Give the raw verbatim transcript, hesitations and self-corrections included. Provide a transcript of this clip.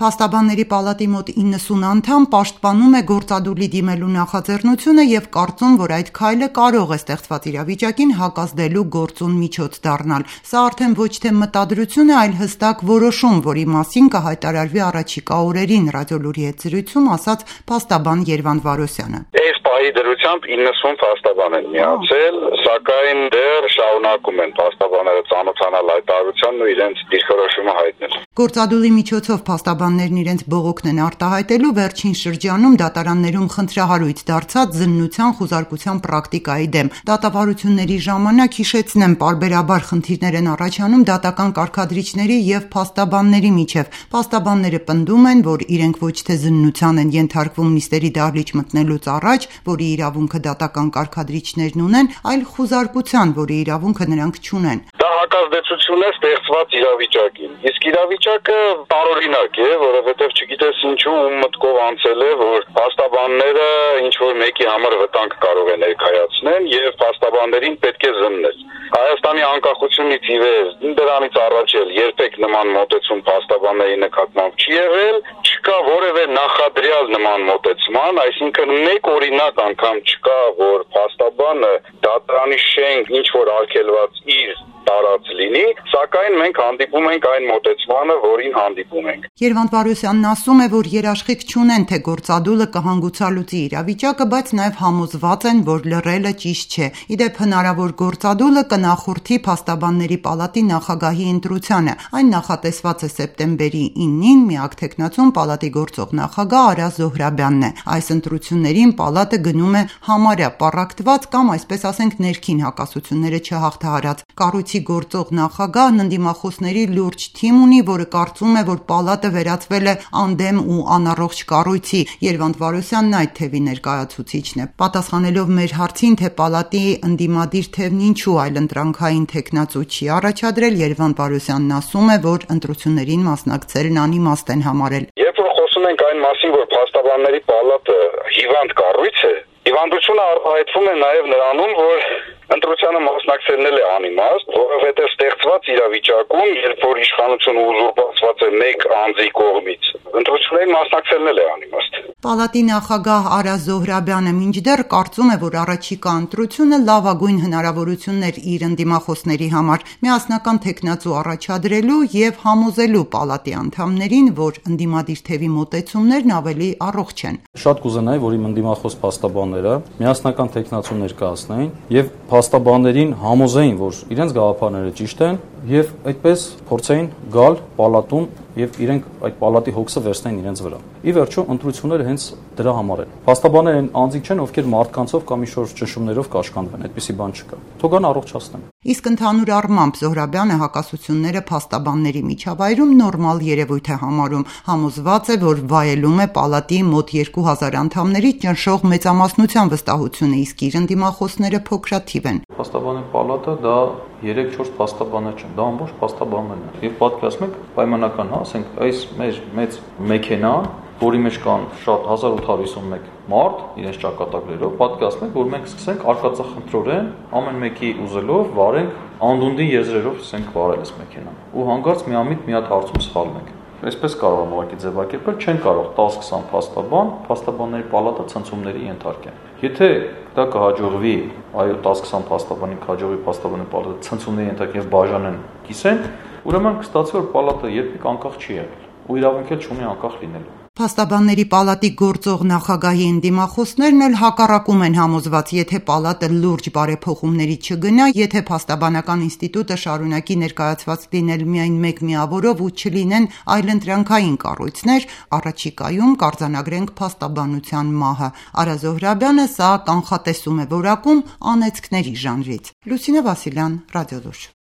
Փաստաբանների պալատի մոտ իննսուն անդամ պաշտպանում է գործադուլի դիմելու նախաձեռնությունը և կարծում, որ այդ քայլը կարող է ստեղծված իրավիճակին հակազդելու գործուն միջոց դառնալ։ Սա արդեն ոչ թե մտադրություն է, այլ հստակ որոշում, որի մասին կհայտարարվի առաջիկա օրերին, Ռադիոլուրի հետ զրույցում ասաց փաստաբան Երվանդ Վարոսյանը։ Այս դրությամբ իննսուն փաստաբան են միացել, սակայն դեռ շարունակում են փաստաբանները ծանոթանալ այդ տարությունն ու իրենց դիրքորոշումը հայտնել։ Գործադուլի միջոցով փաստաբաններն իրենց բողոքն են արտահայտելու վերջին շրջանում դատարաններում խնդրահարույց դարձած զննության խուզարկության պրակտիկայի դեմ։ Դատավարությունների ժամանակ, հիշեցնեմ, պարբերաբար խնդիրներ են առաջանում դատական կարգադրիչների և փաստաբանների միջև։ Փաստաբանները պնդում են, որ իրենք ոչ թե զննության են ենթարկվում նիստերի դահլիճ մտնելուց առաջ, որի իրավունքը դատական կարգադրիչներն ունեն, այլ խուզարկության, որի իրավունքը նրանք չունեն։ Դա հակազդեցություն է ստեղծված իրավիճակին։ Իսկ իրավիճակը տարօրինակ է, որովհետև չգիտես ինչու ում մտքով անցել է, որ փաստաբանները ինչ որ մեկի համար վտանգ կարող է ներկայացնեն եւ փաստաբաններին պետք է զննել։ Հայաստանի անկախությունից ի վեր դրանից առաջ էլ երբեք նման մոտեցում փաստաբանների նկատմամբ չի եղել, չկա որևէ նախադրյալ նման մոտեցման, այսինքն մեկ օրինակ անգամ չկա, որ փաստաբանը դատարանի շենք ինչ որ արգելված իր տարած լինի, սակայն մենք հանդիպում ենք այն մոտեցմանը, որին հանդիպում ենք։ Երվանդ Վարոսյանն ասում է, որ երաշխիք չունեն, թե գործադուլը կհանգուցալուծի իրավիճակը, բայց նաև համոզված են, որ լռելը ճիշտ չէ։ Իդեպ հնարավոր գործադուլը կնախորդի փաստաբանների պալատի նախագահի ընտրությանը։ Այն նախատեսված է սեպտեմբերի իննին, միակ թեկնածուն պալատի գործող նախագահ Արա Զոհրաբյանն է։ Այս ընտրություններին պալատը գնում է համարյա պառակտված կամ այսպես ասենք ներքին հակասությունները չհաղթահարած։ Կառույցի գործող նախագահն ընդդիմախոսների լուրջ թիմ ունի, որը կարծում է, որ պալատը վերածվել է անդեմ ու անառողջ կառույցի։ Երվանդ Վարոսյանն այդ թևի ներկայացուցիչն է։ Պատասխանելով մեր հարցին, թե պալատի ընդդիմադիր թևն ինչու այլընտրանքային թեկնածու չի առաջադրել, Երվանդ Վարոսյանն ասում է, որ ընտրություններին մասնակցելն անիմաստ են համարել։ Երբ որ խոսում ենք այն մասին, որ փաստաբանների պալատը հիվանդ կառույց է, հիվանդությունը արտահայտվում է նաև նրանում, որ ընտրությանը մասնակցելն էլ է անիմաստ, որովհետև ստեղծված իրավիճակում, երբ որ իշխանությունը ուզուրպացված է մեկ անձի կողմից, ընտրություններին մասնակցելն էլ է անիմաստ։ Պալատի նախագահ Արա Զոհրաբյանը մինչդեռ կարծում է, որ առաջիկա ընտրությունը լավագույն հնարավորությունն էր իր ընդդիմախոսների համար միասնական թեկնածու առաջադրելու և համոզելու պալատի անդամներին, որ ընդդիմադիր թևի մոտեցումներն ավելի առողջ են։ Շատ կուզենայի, որ իմ ընդդիմախոս փաստաբանները միասնական թեկնածու ներկայացնեին եւ փաստաբաններին համոզեին, որ իրենց գաղափարները ճիշտ են եւ այդպես փորձեին գալ պալատում եւ իրենք այդ պալատի հոգսը վերցնեն իրենց վրա։ Ի վերջո ընտրությունները հենց դրա համար են։ Փաստաբանները են անձիկ չեն, ովքեր մարդկանցով կամ ինչ-որ ճնշումներով կաշխանդվեն, այդպիսի բան չկա։ Թողան առողջացնեն։ Իսկ ընդհանուր առմամբ Զոհրաբյանը հակասությունները փաստաբանների միջավայրում նորմալ երևույթ է համարում, համոզված է, որ վայելում է պալատի մոտ երկու հազար անդամների ճնշող մեծամասնության վստահությունը, իսկ իր ընդդիմախոսները փոքրաթիվ են։ Փաստաբանների պալատը դա երեք-չորս փաստաբաններ չեն, դա ամբողջ փաստաբաններն են։ Եվ պատկերացնեք պայմանական, հա, ասենք, այս մեր մեծ մեքենան, որի մեջ կան շատ հազար ութ հարյուր հիսունմեկ մարդ, իրենց ճակատագրերով, պատկերացնեք, որ մենք սկսենք արկածախնդրորեն ամեն մեկի ուզելով վարենք անդունդի եզրերով սկսենք վարել այս մեքենան։ Ու հանկարծ միամիտ մի հատ հարցում սխալվենք։ Այսպես կարող եմ ուղղակի ձևակերպել, չեն կարող տասը-քսան փաստաբան, փաստաբանների պալատը ցնցումների ենթարկեն։ Եթե դա կհաջողվի, այո, տասը-քսան փաստաբանի կհաջողվի փաստաբանների պալատը ցնցումների ենթարկեն եւ բաժանեն կիսեն, ուրեմն կստացվի, որ պալատը երբեք անկախ չի եղել ու իրավունք էլ չունի անկախ լինելու։ Փաստաբանների պալատի գործող նախագահի ընդդիմախոսներն էլ հակառակում են համոզված, եթե պալատը լուրջ բարեփոխումների չգնա, եթե փաստաբանական ինստիտուտը շարունակի ներկայացված լինել միայն մեկ միավորով ու չլինեն այլընտրանքային կառույցներ, առաջիկայում կարձանագրենք փաստաբանության մահը։ Արա Զոհրաբյանը սա կանխատեսում է որակում անեծքների ժանրից։ Լուսինե Վասիլյան, Ռադիոլուր։